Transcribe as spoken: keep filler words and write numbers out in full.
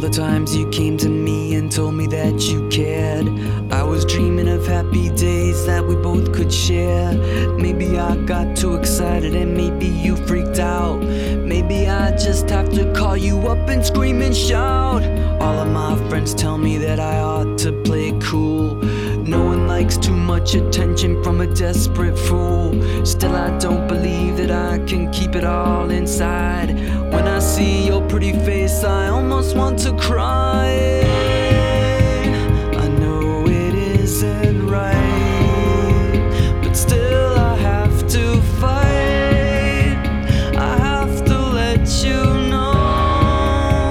the times you came to me and told me that you cared. I was dreaming of happy days that we both could share. Maybe I got too excited and maybe you freaked out. Maybe I just have to call you up and scream and shout. All of my friends tell me that I ought to play it cool. No one likes too much attention from a desperate fool. Still I don't believe that I can keep it all inside. When I see your pretty face I almost want to cry.